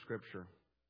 Scripture.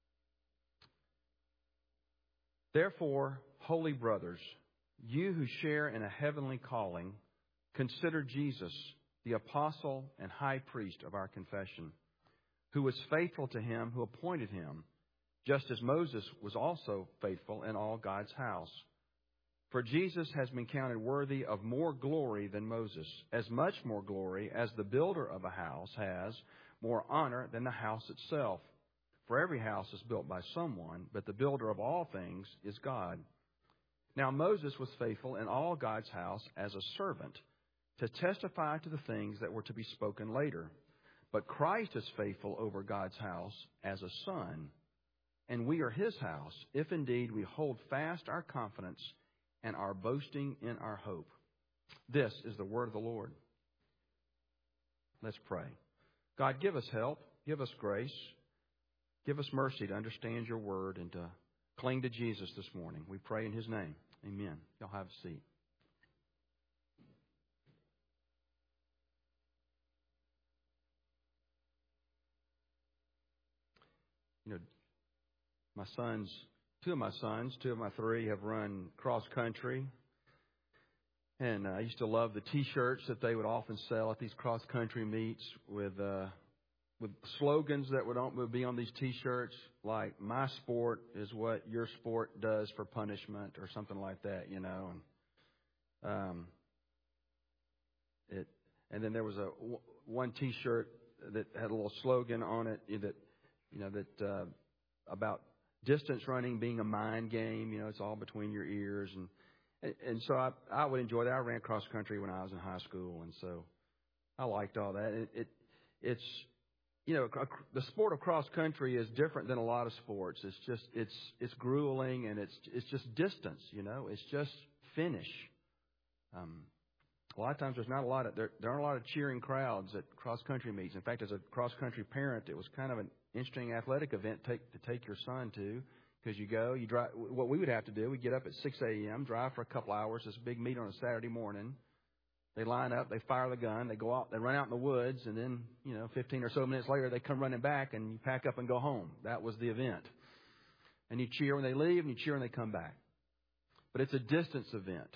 Therefore, holy brothers, you who share in a heavenly calling, consider Jesus, the apostle and high priest of our confession, who was faithful to him who appointed him, just as Moses was also faithful in all God's house. For Jesus has been counted worthy of more glory than Moses, as much more glory as the builder of a house has more honor than the house itself. For every house is built by someone, but the builder of all things is God. Now Moses was faithful in all God's house as a servant, to testify to the things that were to be spoken later. But Christ is faithful over God's house as a son, and we are his house, if indeed we hold fast our confidence and our boasting in our hope. This is the word of the Lord. Let's pray. God, give us help, give us grace, give us mercy to understand your word and to cling to Jesus this morning. We pray in his name. Amen. Y'all have a seat. You know, two of my three have run cross country. And I used to love the T-shirts that they would often sell at these cross country meets with slogans that would be on these T-shirts, like "My sport is what your sport does for punishment," or something like that, you know. And then there was one T-shirt that had a little slogan on it that about distance running being a mind game. You know, it's all between your ears, and so I would enjoy that. I ran cross country when I was in high school, and so I liked all that. It's you know, the sport of cross country is different than a lot of sports. It's grueling, and it's just distance. You know, it's just finish. A lot of times there aren't a lot of cheering crowds at cross country meets. In fact, as a cross country parent, it was kind of an interesting athletic event to take your son to, because you drive. What we would have to do, we get up at 6 a.m., drive for a couple hours. This big meet on a Saturday morning. They line up, they fire the gun, they go out, they run out in the woods, and then 15 or so minutes later, they come running back, and you pack up and go home. That was the event. And you cheer when they leave, and you cheer when they come back. But it's a distance event.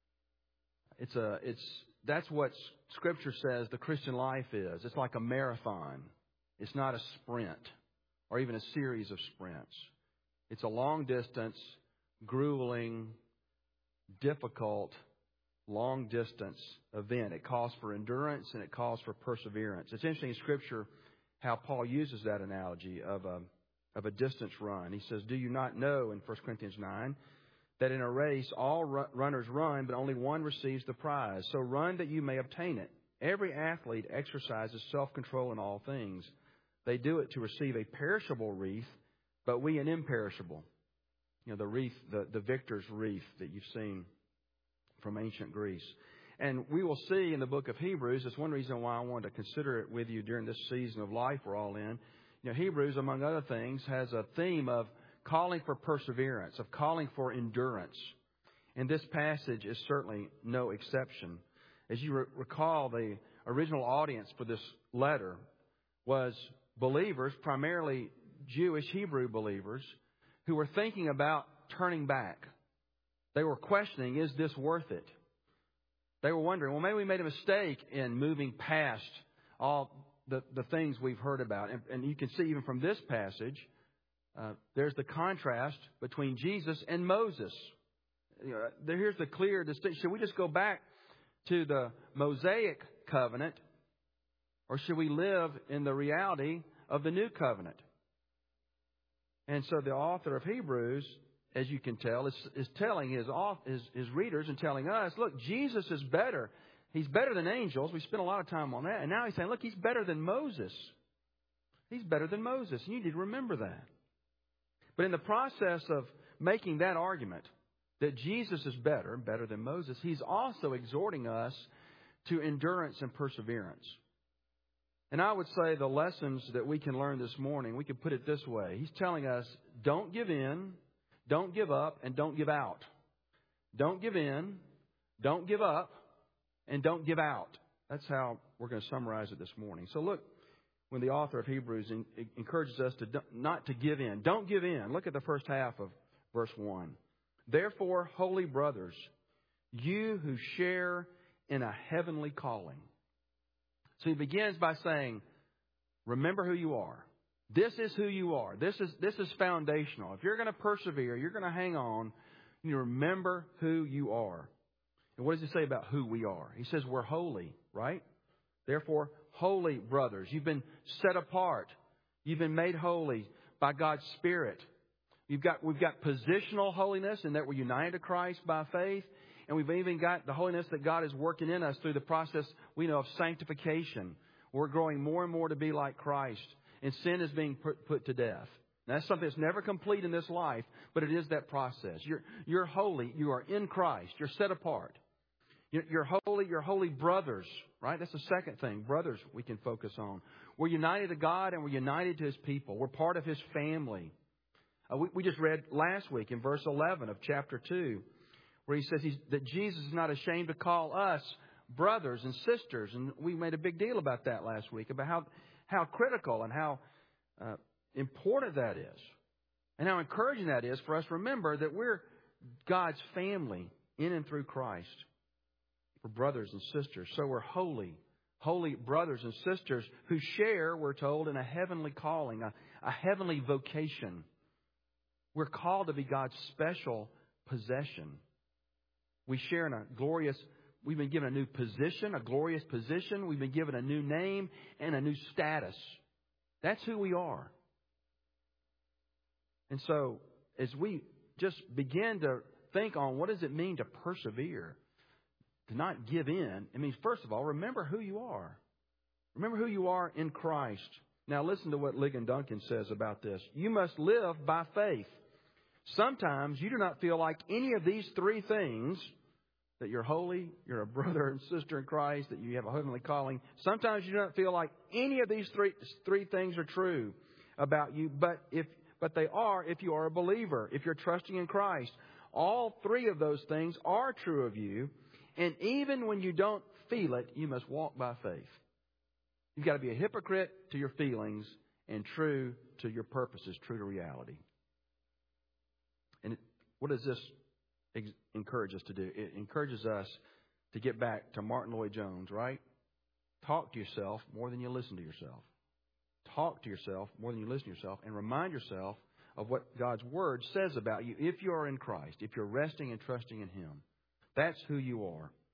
That's what Scripture says the Christian life is. It's like a marathon. It's not a sprint or even a series of sprints. It's a long distance, grueling, difficult, long distance event. It calls for endurance and it calls for perseverance. It's interesting in Scripture how Paul uses that analogy of a distance run. He says, "Do you not know," in 1 Corinthians 9, "that in a race all runners run, but only one receives the prize? So run that you may obtain it. Every athlete exercises self-control in all things. They do it to receive a perishable wreath, but we an imperishable." You know, the wreath, the victor's wreath that you've seen from ancient Greece. And we will see in the book of Hebrews, that's one reason why I wanted to consider it with you during this season of life we're all in. You know, Hebrews, among other things, has a theme of calling for perseverance, of calling for endurance. And this passage is certainly no exception. As you recall, the original audience for this letter was believers, primarily Jewish Hebrew believers, who were thinking about turning back. They were questioning, is this worth it? They were wondering, well, maybe we made a mistake in moving past all the things we've heard about. And you can see even from this passage, there's the contrast between Jesus and Moses. Here's the clear distinction. Should we just go back to the Mosaic covenant, or should we live in the reality of the new covenant? And so the author of Hebrews, as you can tell, is telling his readers and telling us, look, Jesus is better. He's better than angels. We spent a lot of time on that. And now he's saying, look, he's better than Moses. He's better than Moses. And you need to remember that. But in the process of making that argument, that Jesus is better than Moses, he's also exhorting us to endurance and perseverance. And I would say the lessons that we can learn this morning, we could put it this way. He's telling us, don't give in, don't give up, and don't give out. Don't give in, don't give up, and don't give out. That's how we're going to summarize it this morning. So look, when the author of Hebrews encourages us to not to give in. Don't give in. Look at the first half of verse 1. Therefore, holy brothers, you who share in a heavenly calling. So he begins by saying, remember who you are. This is who you are. This is foundational. If you're going to persevere, you're going to hang on, you remember who you are. And what does he say about who we are? He says we're holy, right? Therefore, holy brothers. You've been set apart. You've been made holy by God's Spirit. We've got positional holiness in that we're united to Christ by faith. And we've even got the holiness that God is working in us through the process we know of sanctification. We're growing more and more to be like Christ. And sin is being put to death. Now, that's something that's never complete in this life, but it is that process. You're holy. You are in Christ. You're set apart. You're holy. You're holy brothers, right? That's the second thing. Brothers we can focus on. We're united to God and we're united to His people. We're part of His family. We just read last week in verse 11 of chapter 2, where he says that Jesus is not ashamed to call us brothers and sisters. And we made a big deal about that last week, about how critical and how important that is. And how encouraging that is for us to remember that we're God's family in and through Christ. We're brothers and sisters. So we're holy brothers and sisters who share, we're told, in a heavenly calling, a heavenly vocation. We're called to be God's special possession. We share in we've been given a new position, a glorious position. We've been given a new name and a new status. That's who we are. And so, as we just begin to think on what does it mean to persevere, to not give in, it means, first of all, remember who you are. Remember who you are in Christ. Now, listen to what Ligon Duncan says about this. You must live by faith. Sometimes you do not feel like any of these three things, that you're holy, you're a brother and sister in Christ, that you have a heavenly calling. Sometimes you do not feel like any of these three things are true about you, but they are if you are a believer, if you're trusting in Christ. All three of those things are true of you, and even when you don't feel it, you must walk by faith. You've got to be a hypocrite to your feelings and true to your purposes, true to reality. And what does this encourage us to do? It encourages us to get back to Martin Lloyd-Jones, right? Talk to yourself more than you listen to yourself. Talk to yourself more than you listen to yourself, and remind yourself of what God's Word says about you if you are in Christ, if you're resting and trusting in Him. That's who you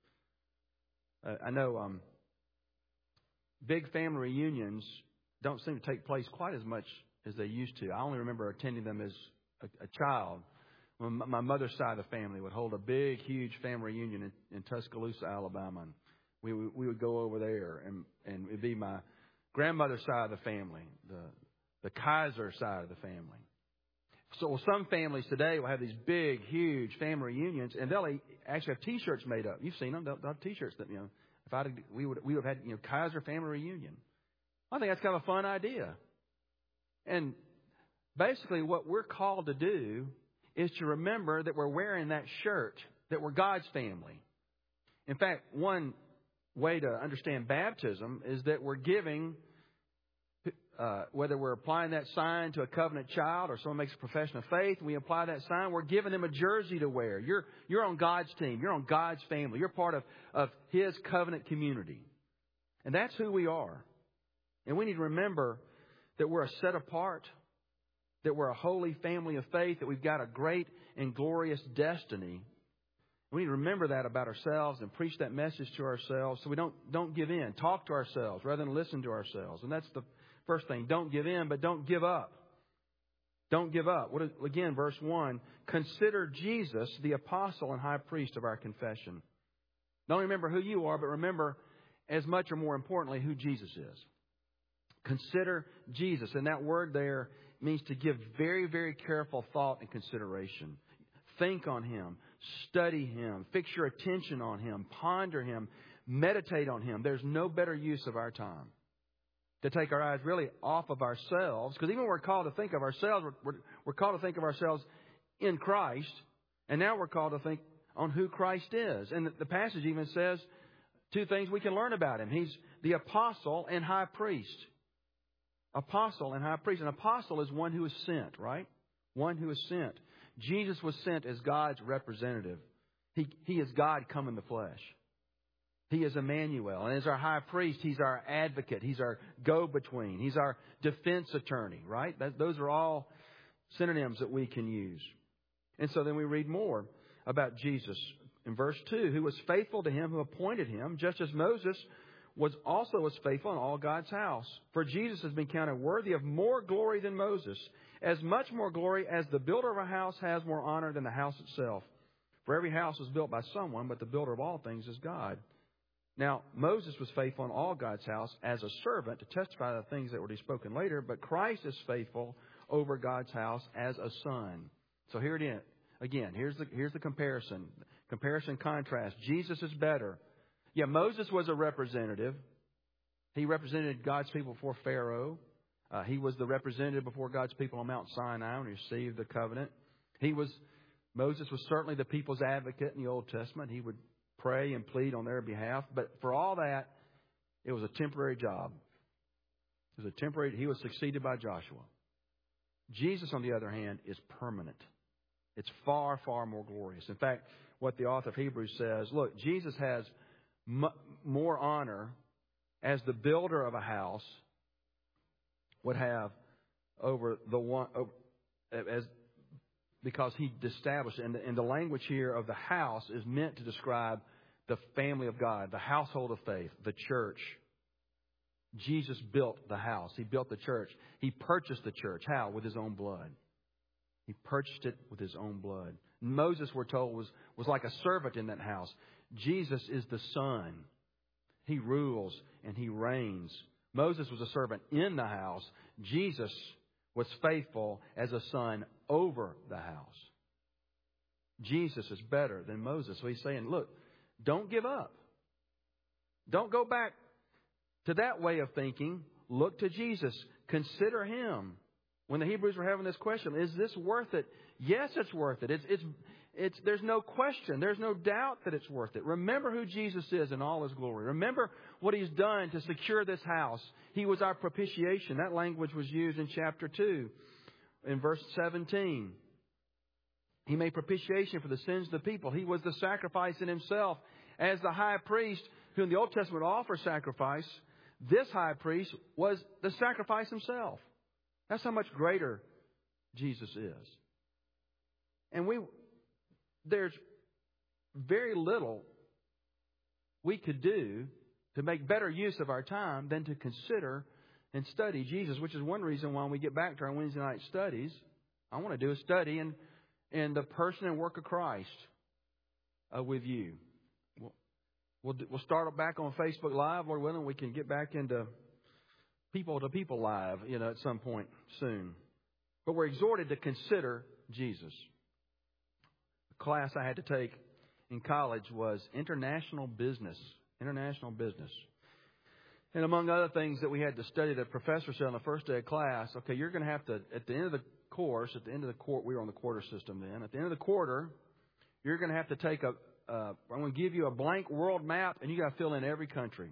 are. I know big family reunions don't seem to take place quite as much as they used to. I only remember attending them as a child. When my mother's side of the family would hold a big, huge family reunion in Tuscaloosa, Alabama. And we would go over there, and it'd be my grandmother's side of the family, the Kaiser side of the family. So some families today will have these big, huge family reunions, and they'll actually have T-shirts made up. You've seen them. They'll have T-shirts that, we would have had, Kaiser family reunion. I think that's kind of a fun idea. And basically what we're called to do is to remember that we're wearing that shirt, that we're God's family. In fact, one way to understand baptism is that we're giving, whether we're applying that sign to a covenant child or someone makes a profession of faith, and we apply that sign, we're giving them a jersey to wear. You're on God's team. You're on God's family. You're part of His covenant community. And that's who we are. And we need to remember that we're a set apart, that we're a holy family of faith, that we've got a great and glorious destiny. We need to remember that about ourselves and preach that message to ourselves so we don't give in. Talk to ourselves rather than listen to ourselves. And that's the first thing. Don't give in, but don't give up. Don't give up. Again, verse 1, consider Jesus the apostle and high priest of our confession. Not only remember who you are, but remember as much or more importantly who Jesus is. Consider Jesus. And that word there means to give very, very careful thought and consideration. Think on Him. Study Him. Fix your attention on Him. Ponder Him. Meditate on Him. There's no better use of our time to take our eyes really off of ourselves. Because even when we're called to think of ourselves, we're called to think of ourselves in Christ. And now we're called to think on who Christ is. And the passage even says two things we can learn about Him. He's the apostle and high priest. Apostle and high priest. An apostle is one who is sent, right? One who is sent. Jesus was sent as God's representative. He is God come in the flesh. He is Emmanuel. And as our high priest, He's our advocate. He's our go-between. He's our defense attorney, right? Those are all synonyms that we can use. And so then we read more about Jesus in verse 2, who was faithful to Him who appointed Him, just as Moses was faithful in all God's house. For Jesus has been counted worthy of more glory than Moses, as much more glory as the builder of a house has more honor than the house itself. For every house was built by someone, but the builder of all things is God. Now, Moses was faithful in all God's house as a servant to testify to the things that were to be spoken later, but Christ is faithful over God's house as a son. So here it is. Again, here's the comparison. Comparison, contrast. Jesus is better. Yeah, Moses was a representative. He represented God's people before Pharaoh. He was the representative before God's people on Mount Sinai when he received the covenant. Moses was certainly the people's advocate in the Old Testament. He would pray and plead on their behalf. But for all that, it was a temporary job. He was succeeded by Joshua. Jesus, on the other hand, is permanent. It's far, far more glorious. In fact, what the author of Hebrews says, look, Jesus has more honor as the builder of a house would have over the one, because He established, and the language here of the house is meant to describe the family of God, the household of faith, the church. Jesus built the house. He built the church. He purchased the church. How? With His own blood. He purchased it with His own blood. Moses, we're told, was like a servant in that house. Jesus is the Son. He rules and He reigns. Moses was a servant in the house. Jesus was faithful as a son over the house. Jesus is better than Moses. So He's saying, look, don't give up. Don't go back to that way of thinking. Look to Jesus. Consider Him. When the Hebrews were having this question, is this worth it? Yes, it's worth it. There's no question. There's no doubt that it's worth it. Remember who Jesus is in all His glory. Remember what He's done to secure this house. He was our propitiation. That language was used in chapter 2 in verse 17. He made propitiation for the sins of the people. He was the sacrifice in Himself. As the high priest who in the Old Testament offered sacrifice, this high priest was the sacrifice Himself. That's how much greater Jesus is. And there's very little we could do to make better use of our time than to consider and study Jesus, which is one reason why when we get back to our Wednesday night studies, I want to do a study in the person and work of Christ with you. We'll start back on Facebook Live, Lord willing. We can get back into people live, at some point soon. But we're exhorted to consider Jesus. The class I had to take in college was international business. International business. And among other things that we had to study, the professor said on the first day of class, okay, you're going to have to, at the end of the course, we were on the quarter system then. At the end of the quarter, you're going to have to take I'm going to give you a blank world map, and you got to fill in every country.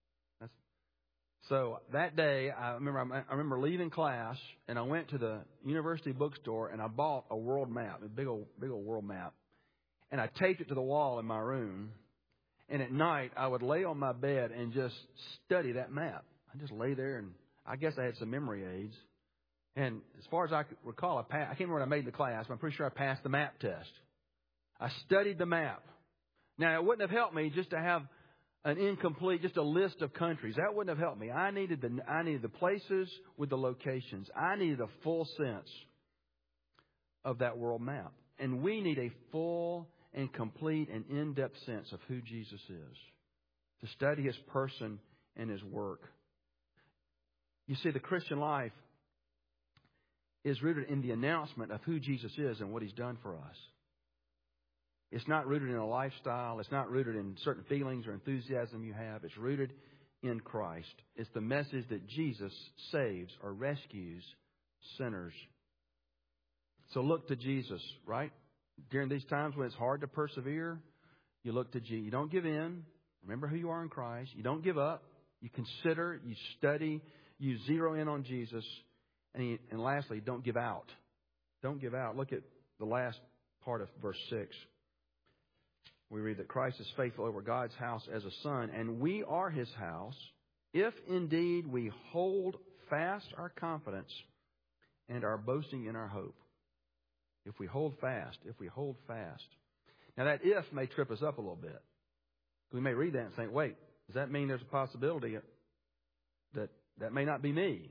So that day, I remember leaving class, and I went to the university bookstore, and I bought a world map, a big old world map, and I taped it to the wall in my room. And at night, I would lay on my bed and just study that map. I just lay there, and I guess I had some memory aids. And as far as I could recall, I can't remember what I made in the class, but I'm pretty sure I passed the map test. I studied the map. Now, it wouldn't have helped me just to have an incomplete, just a list of countries. That wouldn't have helped me. I needed the places with the locations. I needed a full sense of that world map. And we need a full and complete and in-depth sense of who Jesus is, to study His person and His work. You see, the Christian life is rooted in the announcement of who Jesus is and what He's done for us. It's not rooted in a lifestyle. It's not rooted in certain feelings or enthusiasm you have. It's rooted in Christ. It's the message that Jesus saves or rescues sinners. So look to Jesus, right? During these times when it's hard to persevere, you look to Jesus. You don't give in. Remember who you are in Christ. You don't give up. You consider, you study, You zero in on Jesus. And lastly, don't give out. Don't give out. Look at the last part of verse 6. We read that Christ is faithful over God's house as a son, and we are His house, if indeed we hold fast our confidence and our boasting in our hope. If we hold fast. Now that if may trip us up a little bit. We may read that and think, wait, does that mean there's a possibility that may not be me?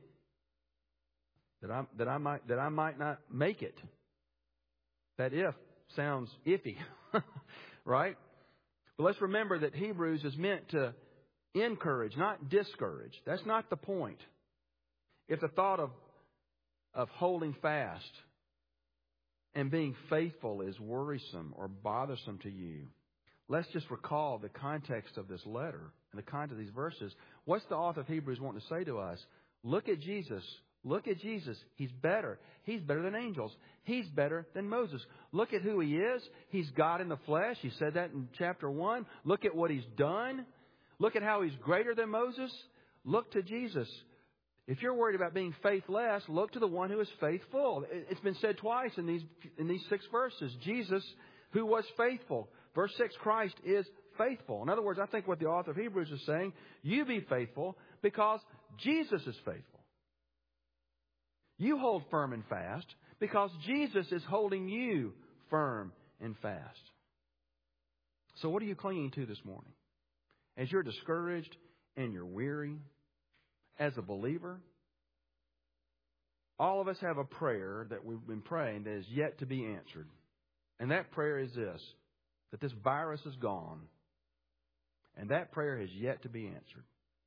That I might not make it? That if sounds iffy, right? But let's remember that Hebrews is meant to encourage, not discourage. That's not the point. If the thought of holding fast and being faithful is worrisome or bothersome to you, let's just recall the context of this letter and the context of these verses. What's the author of Hebrews wanting to say to us? Look at Jesus. Look at Jesus. He's better. He's better than angels. He's better than Moses. Look at who He is. He's God in the flesh. He said that in chapter 1. Look at what He's done. Look at how He's greater than Moses. Look to Jesus. If you're worried about being faithless, look to the one who is faithful. It's been said twice in these 6 verses. Jesus, who was faithful. Verse 6, Christ is faithful. In other words, I think what the author of Hebrews is saying, you be faithful because Jesus is faithful. You hold firm and fast because Jesus is holding you firm and fast. So what are you clinging to this morning? As you're discouraged and you're weary, as a believer, all of us have a prayer that we've been praying that is yet to be answered. And that prayer is this, that this virus is gone. And that prayer has yet to be answered.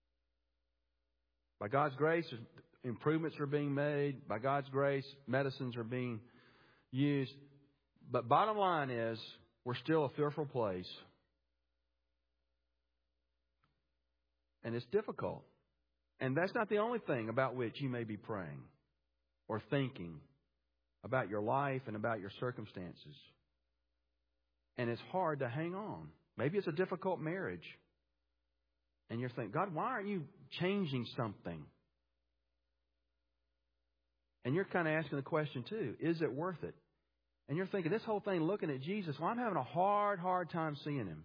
By God's grace, improvements are being made. By God's grace, medicines are being used. But bottom line is, we're still a fearful place. And it's difficult. And that's not the only thing about which you may be praying or thinking about your life and about your circumstances. And it's hard to hang on. Maybe it's a difficult marriage. And you're thinking, God, why aren't you changing something? And you're kind of asking the question too, is it worth it? And you're thinking, this whole thing looking at Jesus, well, I'm having a hard time seeing Him.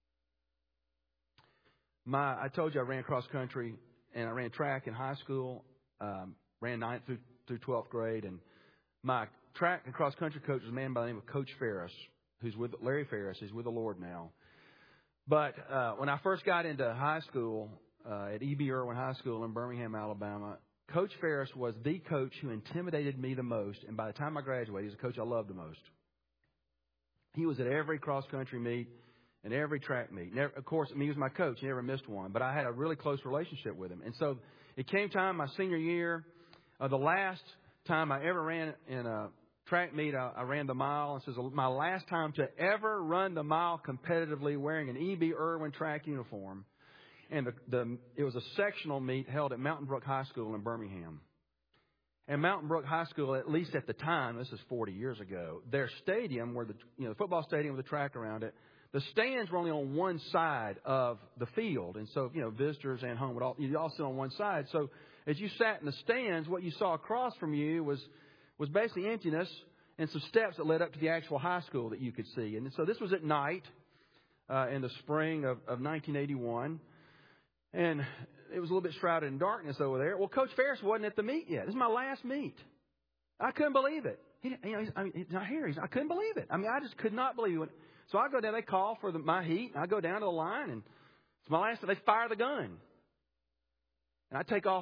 I told you I ran cross country and I ran track in high school, ran 9th through 12th grade. And my track and cross country coach was a man by the name of Coach Ferris, who's with Larry Ferris. He's with the Lord now. But when I first got into high school at E.B. Irwin High School in Birmingham, Alabama, Coach Ferris was the coach who intimidated me the most. And by the time I graduated, he was the coach I loved the most. He was at every cross country meet and every track meet. Of course, he was my coach. He never missed one. But I had a really close relationship with him. And so it came time my senior year. The last time I ever ran in a track meet, I ran the mile. And this is my last time to ever run the mile competitively wearing an E.B. Irwin track uniform. And it was a sectional meet held at Mountain Brook High School in Birmingham. And Mountain Brook High School, at least at the time, this is 40 years ago, their stadium, where the football stadium with the track around it, the stands were only on one side of the field. And so, visitors and home you'd all sit on one side. So as you sat in the stands, what you saw across from you was basically emptiness and some steps that led up to the actual high school that you could see. And so this was at night in the spring of 1981. And it was a little bit shrouded in darkness over there. Well, Coach Ferris wasn't at the meet yet. This is my last meet. I couldn't believe it. He's not here. I couldn't believe it. I just could not believe it. So I go down. They call for my heat. I go down to the line, and it's my last. They fire the gun, and I take off.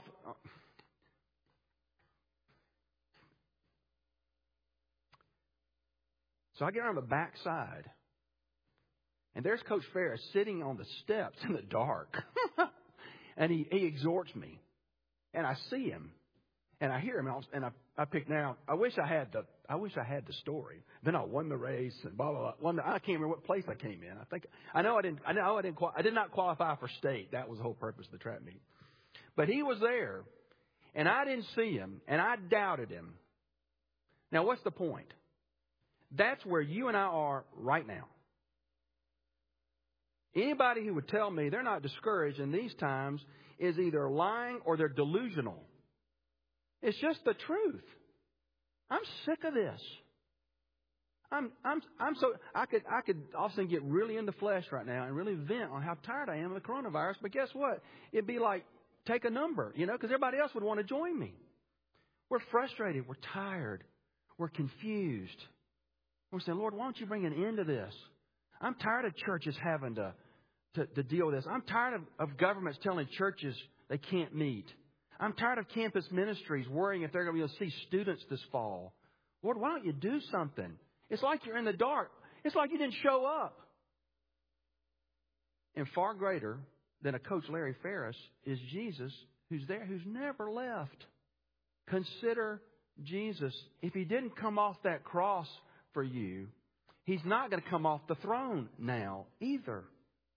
So I get around the back side, and there's Coach Ferris sitting on the steps in the dark. And he exhorts me. And I see him. And I hear him. And I pick now. I wish I had the story. Then I won the race and blah blah blah. I can't remember what place I came in. I did not qualify for state. That was the whole purpose of the track meet. But he was there, and I didn't see him, and I doubted him. Now, what's the point? That's where you and I are right now. Anybody who would tell me they're not discouraged in these times is either lying or they're delusional. It's just the truth. I'm sick of this. I'm so I could often get really in the flesh right now and really vent on how tired I am of the coronavirus. But guess what? It'd be like take a number, because everybody else would want to join me. We're frustrated. We're tired. We're confused. We're saying, Lord, why don't you bring an end to this? I'm tired of churches having to deal with this. I'm tired of governments telling churches they can't meet. I'm tired of campus ministries worrying if they're going to be able to see students this fall. Lord, why don't you do something? It's like you're in the dark. It's like you didn't show up. And far greater than a Coach Larry Ferris is Jesus, who's there, who's never left. Consider Jesus. If He didn't come off that cross for you, He's not going to come off the throne now either.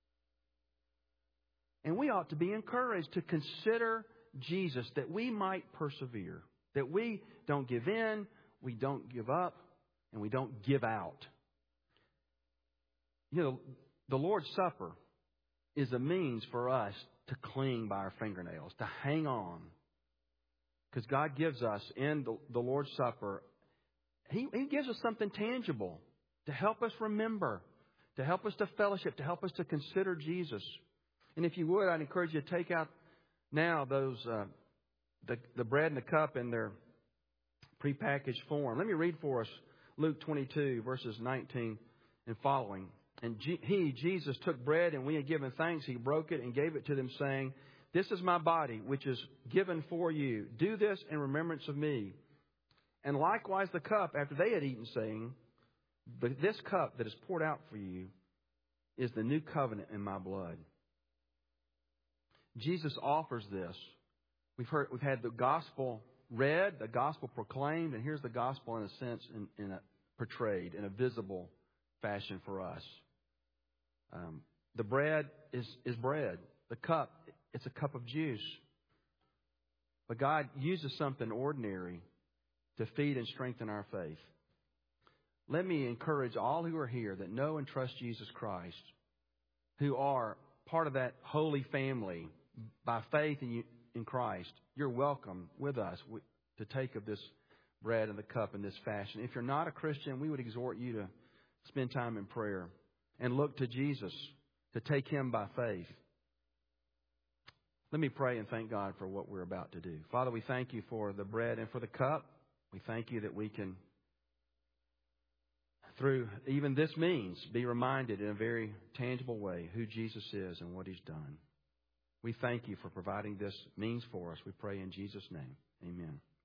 And we ought to be encouraged to consider Jesus, that we might persevere, that we don't give in, we don't give up, and we don't give out. The Lord's Supper is a means for us to cling by our fingernails, to hang on. Because God gives us in the Lord's Supper, He gives us something tangible to help us remember, to help us to fellowship, to help us to consider Jesus. And if you would, I'd encourage you to take out now those the bread and the cup in their prepackaged form. Let me read for us Luke 22, verses 19 and following. And Jesus, took bread, and when He had given thanks, He broke it and gave it to them, saying, "This is my body, which is given for you. Do this in remembrance of me." And likewise the cup, after they had eaten, saying, "But this cup that is poured out for you is the new covenant in my blood." Jesus offers this. We've had the gospel read, the gospel proclaimed, and here's the gospel in a sense portrayed in a visible fashion for us. The bread is bread. The cup, it's a cup of juice. But God uses something ordinary to feed and strengthen our faith. Let me encourage all who are here that know and trust Jesus Christ, who are part of that holy family by faith in Christ. You're welcome with us to take of this bread and the cup in this fashion. If you're not a Christian, we would exhort you to spend time in prayer and look to Jesus, to take Him by faith. Let me pray and thank God for what we're about to do. Father, we thank You for the bread and for the cup. We thank You that we can, through even this means, be reminded in a very tangible way who Jesus is and what He's done. We thank You for providing this means for us. We pray in Jesus' name. Amen.